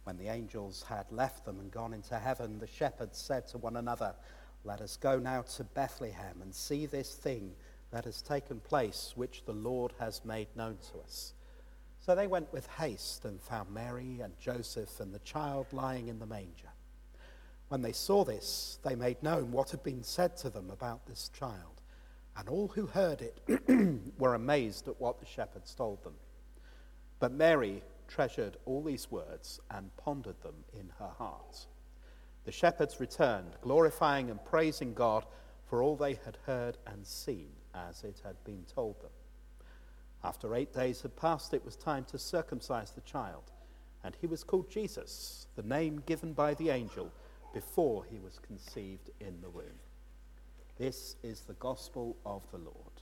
When the angels had left them and gone into heaven, the shepherds said to one another, "Let us go now to Bethlehem and see this thing that has taken place, which the Lord has made known to us." So they went with haste and found Mary and Joseph and the child lying in the manger. When they saw this, they made known what had been said to them about this child, and all who heard it were amazed at what the shepherds told them. But Mary treasured all these words and pondered them in her heart. The shepherds returned, glorifying and praising God for all they had heard and seen as it had been told them. After 8 days had passed, it was time to circumcise the child, and he was called Jesus, the name given by the angel before he was conceived in the womb. This is the gospel of the Lord.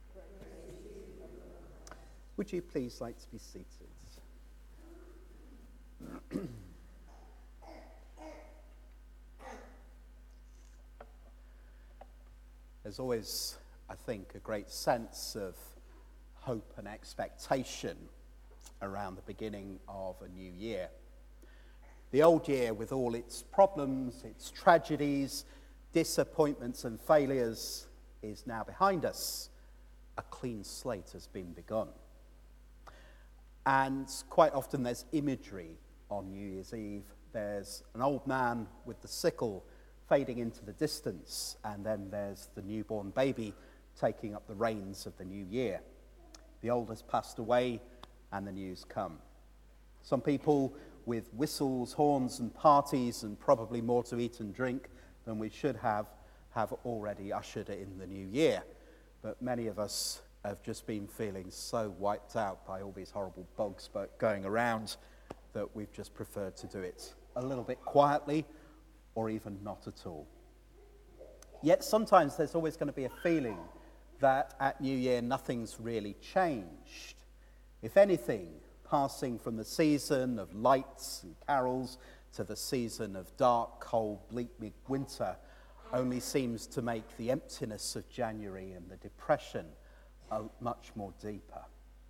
Would you please like to be seated? There's always, I think, a great sense of hope and expectation around the beginning of a new year. The old year, with all its problems, its tragedies, disappointments and failures, is now behind us. A clean slate has been begun. And quite often there's imagery on New Year's Eve. There's an old man with the sickle fading into the distance, and then there's the newborn baby taking up the reins of the new year. The old has passed away, and the new's come. Some people with whistles, horns, and parties, and probably more to eat and drink than we should have already ushered in the new year. But many of us have just been feeling so wiped out by all these horrible bugs going around that we've just preferred to do it a little bit quietly or even not at all. Yet sometimes there's always going to be a feeling that at New Year nothing's really changed. If anything, passing from the season of lights and carols to the season of dark, cold, bleak midwinter only seems to make the emptiness of January and the depression much more deeper.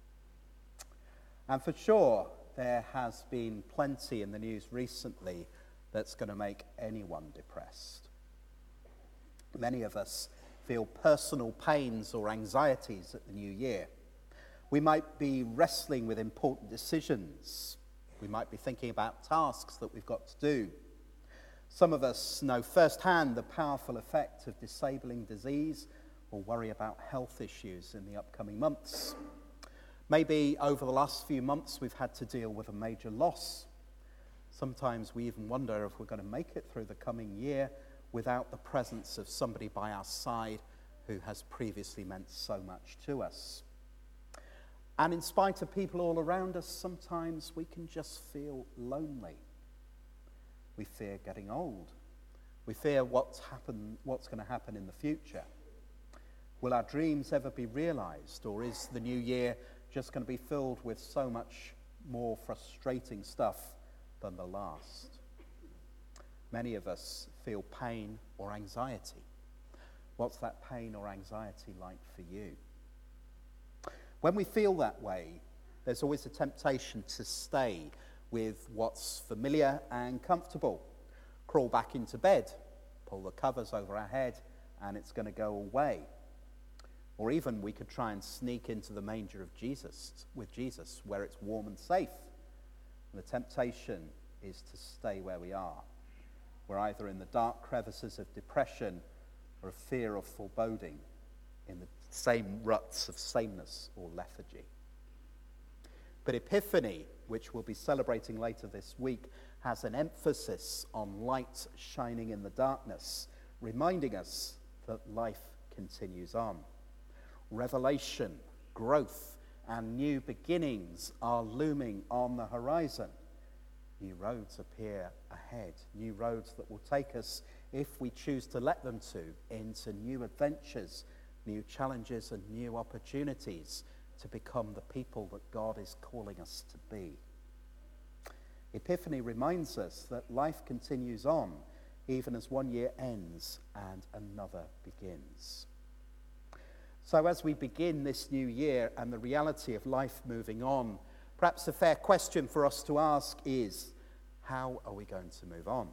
And for sure, there has been plenty in the news recently that's going to make anyone depressed. Many of us feel personal pains or anxieties at the new year. We might be wrestling with important decisions. We might be thinking about tasks that we've got to do. Some of us know firsthand the powerful effect of disabling disease or worry about health issues in the upcoming months. Maybe over the last few months we've had to deal with a major loss. Sometimes we even wonder if we're going to make it through the coming year without the presence of somebody by our side who has previously meant so much to us. And in spite of people all around us, sometimes we can just feel lonely. We fear getting old. We fear what's going to happen in the future. Will our dreams ever be realized, or is the new year just going to be filled with so much more frustrating stuff than the last? Many of us feel pain or anxiety. What's that pain or anxiety like for you? When we feel that way, there's always a temptation to stay with what's familiar and comfortable. Crawl back into bed, pull the covers over our head, and it's going to go away. Or even we could try and sneak into the manger of Jesus, where it's warm and safe. And the temptation is to stay where we are. We're either in the dark crevices of depression or a fear of foreboding, in the same ruts of sameness or lethargy. But Epiphany, which we'll be celebrating later this week, has an emphasis on light shining in the darkness, reminding us that life continues on. Revelation, growth, and new beginnings are looming on the horizon. New roads appear ahead, new roads that will take us, if we choose to let them to, into new adventures, new challenges, and new opportunities to become the people that God is calling us to be. Epiphany reminds us that life continues on, even as one year ends and another begins. So as we begin this new year and the reality of life moving on, perhaps a fair question for us to ask is, how are we going to move on?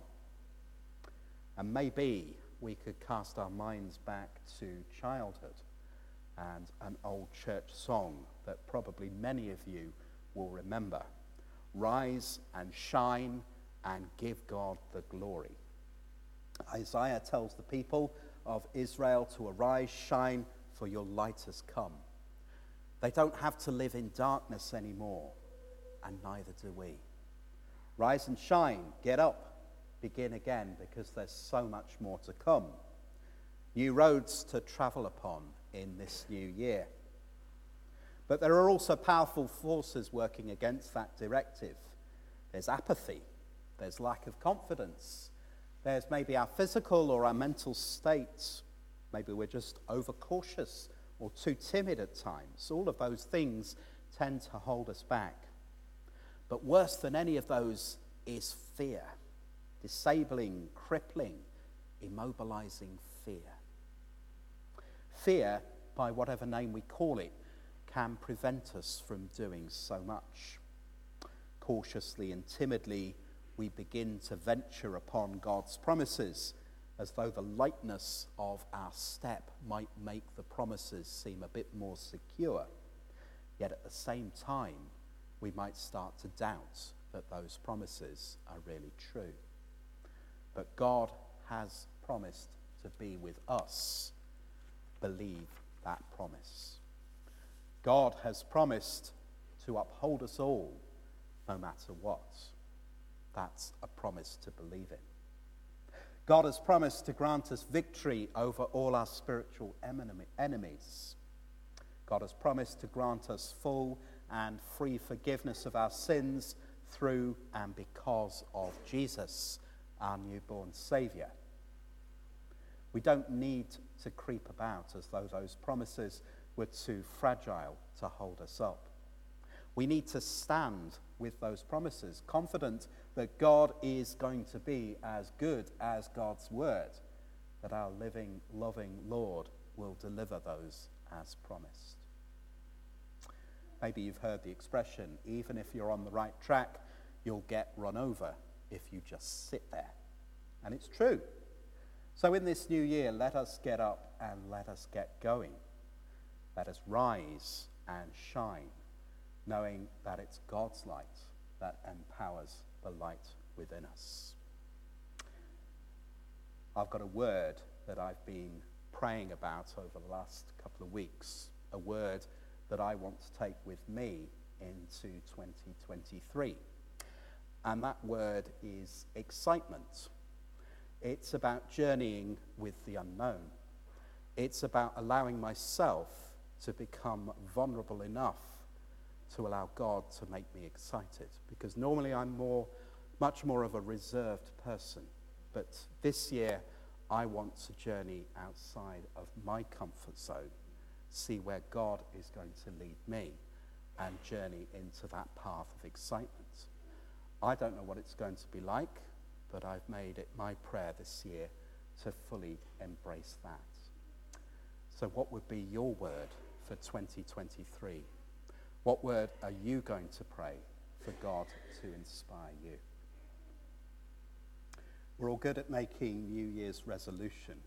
And maybe we could cast our minds back to childhood and an old church song that probably many of you will remember. Rise and shine and give God the glory. Isaiah tells the people of Israel to arise, shine, for your light has come. They don't have to live in darkness anymore, and neither do we. Rise and shine, get up, begin again, because there's so much more to come. New roads to travel upon in this new year. But there are also powerful forces working against that directive. There's apathy, there's lack of confidence, there's maybe our physical or our mental state. Maybe we're just overcautious or too timid at times. All of those things tend to hold us back. But worse than any of those is fear. Disabling, crippling, immobilizing fear. Fear, by whatever name we call it, can prevent us from doing so much. Cautiously and timidly, we begin to venture upon God's promises, as though the lightness of our step might make the promises seem a bit more secure. Yet at the same time, we might start to doubt that those promises are really true. But God has promised to be with us. Believe that promise. God has promised to uphold us all, no matter what. That's a promise to believe in. God has promised to grant us victory over all our spiritual enemies. God has promised to grant us full and free forgiveness of our sins through and because of Jesus, our newborn Saviour. We don't need to creep about as though those promises were too fragile to hold us up. We need to stand with those promises, confident that God is going to be as good as God's word, that our living, loving Lord will deliver those as promised. Maybe you've heard the expression, even if you're on the right track, you'll get run over if you just sit there. And it's true. So in this new year, let us get up and let us get going. Let us rise and shine, knowing that it's God's light that empowers the light within us. I've got a word that I've been praying about over the last couple of weeks, a word that I want to take with me into 2023. And that word is excitement. It's about journeying with the unknown. It's about allowing myself to become vulnerable enough to allow God to make me excited. Because normally I'm much more of a reserved person. But this year, I want to journey outside of my comfort zone, see where God is going to lead me, and journey into that path of excitement. I don't know what it's going to be like, but I've made it my prayer this year to fully embrace that. So what would be your word for 2023? What word are you going to pray for God to inspire you? We're all good at making New Year's resolution.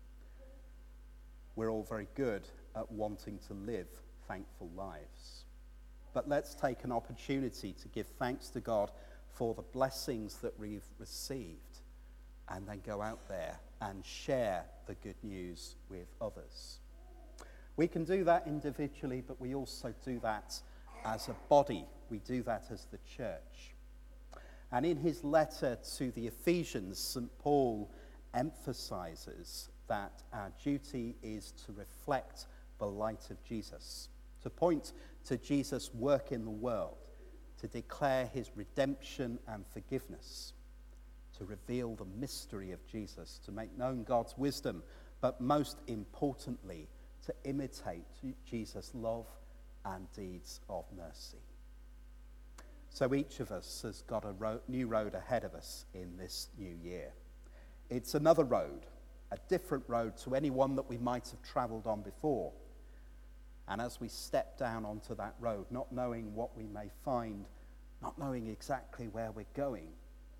We're all very good at wanting to live thankful lives. But let's take an opportunity to give thanks to God for the blessings that we've received, and then go out there and share the good news with others. We can do that individually, but we also do that as a body. We do that as the church. And in his letter to the Ephesians, St. Paul emphasizes that our duty is to reflect the light of Jesus, to point to Jesus' work in the world, to declare his redemption and forgiveness, to reveal the mystery of Jesus, to make known God's wisdom, but most importantly, to imitate Jesus' love and deeds of mercy. So each of us has got a new road ahead of us in this new year. It's another road, a different road to any one that we might have travelled on before. And as we step down onto that road, not knowing what we may find, not knowing exactly where we're going,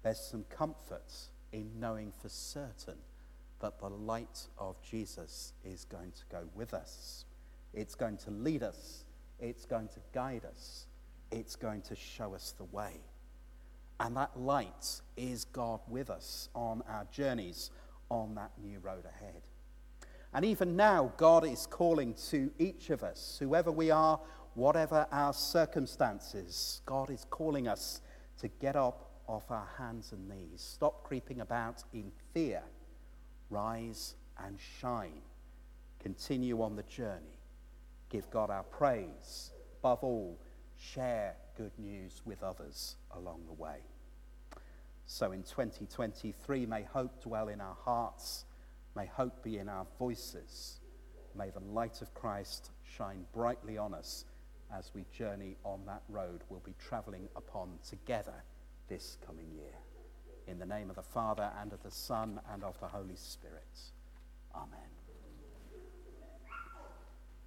There's some comfort in knowing for certain that the light of Jesus is going to go with us. It's going to lead us. It's going to guide us. It's going to show us the way. And that light is God with us on our journeys on that new road ahead. And even now, God is calling to each of us, whoever we are, whatever our circumstances, God is calling us to get up off our hands and knees. Stop creeping about in fear. Rise and shine. Continue on the journey. Give God our praise. Above all, share good news with others along the way. So in 2023, may hope dwell in our hearts. May hope be in our voices. May the light of Christ shine brightly on us as we journey on that road we'll be travelling upon together this coming year. In the name of the Father, and of the Son, and of the Holy Spirit.